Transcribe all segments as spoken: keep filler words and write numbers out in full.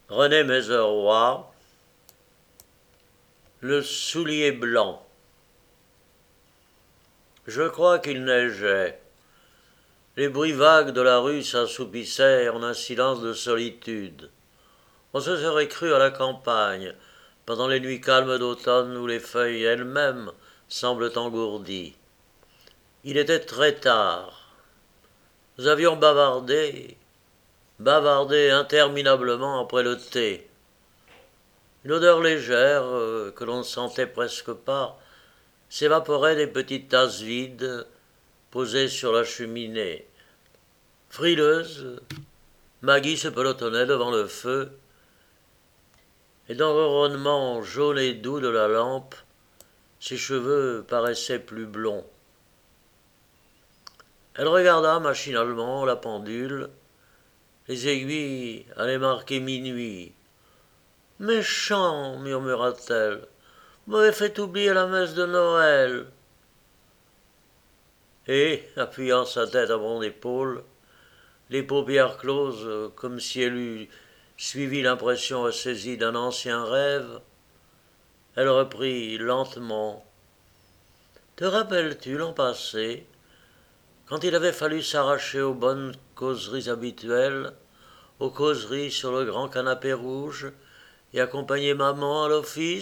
René Mézeroy, le soulier blanc. Je crois qu'il neigeait. Les bruits vagues de la rue s'assoupissaient en un silence de solitude. On se serait cru à la campagne, pendant les nuits calmes d'automne où les feuilles elles-mêmes semblent engourdies. Il était très tard. Nous avions bavardé, bavardé interminablement après le thé. Une odeur légère, euh, que l'on ne sentait presque pas, s'évaporait des petites tasses vides posées sur la cheminée. Frileuse, Maggie se pelotonnait devant le feu, et dans le ronronnement jaune et doux de la lampe, ses cheveux paraissaient plus blonds. Elle regarda machinalement la pendule. Les aiguilles allaient marquer minuit. « Méchant, murmura-t-elle, vous m'avez fait oublier la messe de Noël. » Et, appuyant sa tête à mon épaule, les paupières closes, comme si elle eût suivi l'impression ressaisie d'un ancien rêve, elle reprit lentement. « Te rappelles-tu l'an passé, quand il avait fallu s'arracher aux bonnes causeries habituelles, aux causeries sur le grand canapé rouge, et accompagner maman à l'office? »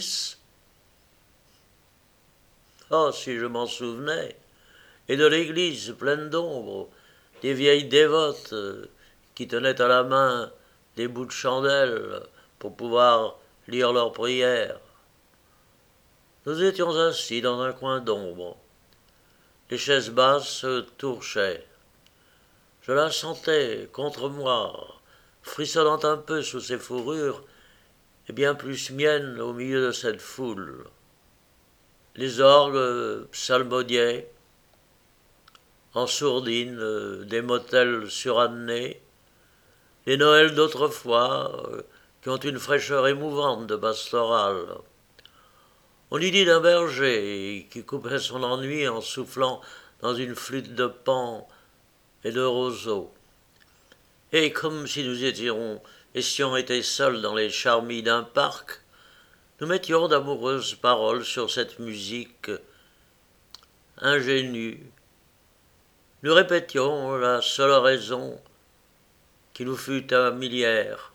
Oh, si je m'en souvenais, et de l'église pleine d'ombre, des vieilles dévotes qui tenaient à la main des bouts de chandelle pour pouvoir lire leurs prières. Nous étions assis dans un coin d'ombre. Les chaises basses se tourchaient. Je la sentais contre moi, frissonnant un peu sous ses fourrures, et bien plus mienne au milieu de cette foule. Les orgues psalmodiaient, en sourdine, des motels surannés, les Noëls d'autrefois, qui ont une fraîcheur émouvante de pastorale. On eût dit d'un berger qui coupait son ennui en soufflant dans une flûte de pan et de roseaux. Et comme si nous étions, étions été seuls dans les charmilles d'un parc, nous mettions d'amoureuses paroles sur cette musique ingénue. Nous répétions la seule raison qui nous fut familière.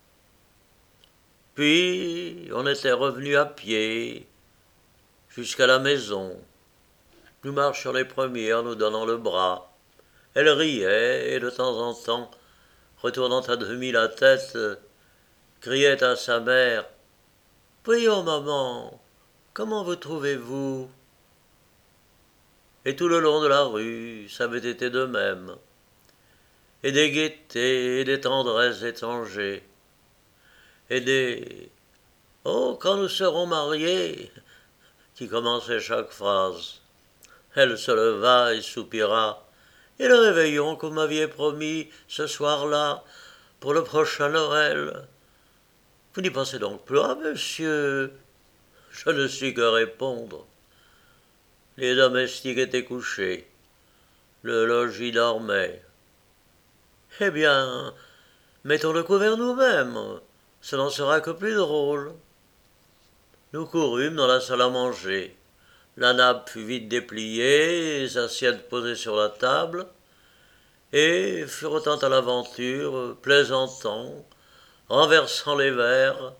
Puis on était revenus à pied jusqu'à la maison. Nous marchions les premiers en nous donnant le bras. Elle riait et de temps en temps, retournant à demi la tête, criait à sa mère « Voyons, maman, comment vous trouvez-vous » Et tout le long de la rue, ça avait été de même. Et des gaietés et des tendresses étrangers. Et des « Oh, quand nous serons mariés » qui commençait chaque phrase. Elle se leva et soupira. « Et le réveillon que vous m'aviez promis ce soir-là pour le prochain Noël. Vous n'y pensez donc plus, ah, monsieur ?» Je ne sus que répondre. Les domestiques étaient couchés. Le logis dormait. « Eh bien, mettons le couvert nous-mêmes. Ce n'en sera que plus drôle. » Nous courûmes dans la salle à manger. La nappe fut vite dépliée, les assiettes posées sur la table, et, furetant à l'aventure, plaisantant, renversant les verres,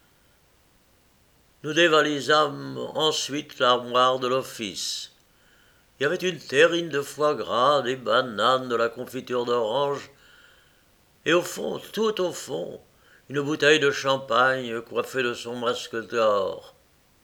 nous dévalisâmes ensuite l'armoire de l'office. Il y avait une terrine de foie gras, des bananes, de la confiture d'orange, et au fond, tout au fond, une bouteille de champagne coiffée de son masque d'or.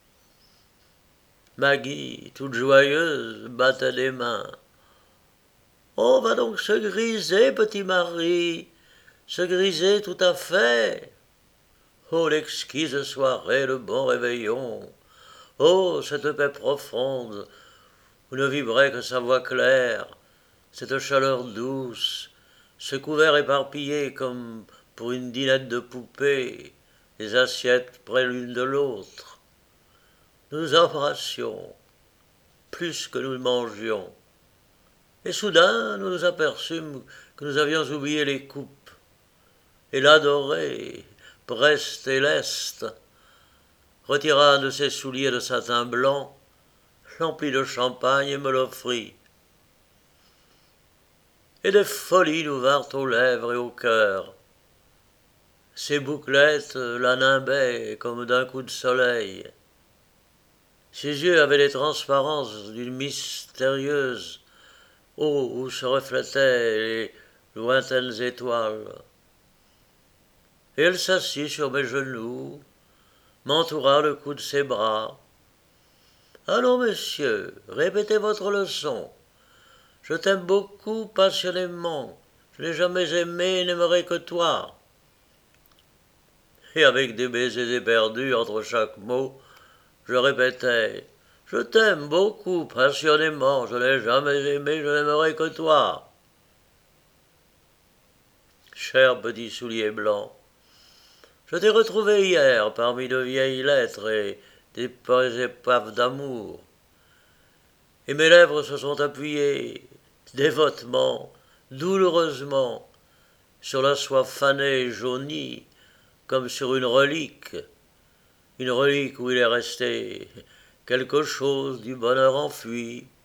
Maggie, toute joyeuse, battait des mains. « Oh, va donc se griser, petit mari, se griser tout à fait. Oh, l'exquise soirée, le bon réveillon. Oh, cette paix profonde, où ne vibrait que sa voix claire, cette chaleur douce, ce couvert éparpillé comme pour une dînette de poupées, les assiettes près l'une de l'autre. Nous embrassions, plus que nous mangions. Et soudain, nous nous aperçûmes que nous avions oublié les coupes. Et l'adoré, preste et leste, retira un de ses souliers de satin blanc, l'emplit de champagne et me l'offrit. Et des folies nous vinrent aux lèvres et au cœur. Ses bouclettes la nimbaient comme d'un coup de soleil. Ses yeux avaient les transparences d'une mystérieuse eau où se reflétaient les lointaines étoiles. Et elle s'assit sur mes genoux, m'entoura le cou de ses bras. « Allons, monsieur, répétez votre leçon. Je t'aime beaucoup passionnément. Je n'ai jamais aimé et n'aimerai que toi. » Et avec des baisers éperdus entre chaque mot, je répétais « Je t'aime beaucoup passionnément. Je n'ai jamais aimé, je n'aimerai que toi. » Cher petit soulier blanc, je t'ai retrouvé hier parmi de vieilles lettres et des épaves d'amour, et mes lèvres se sont appuyées dévotement, douloureusement, sur la soie fanée et jaunie, comme sur une relique, une relique où il est resté quelque chose du bonheur enfui.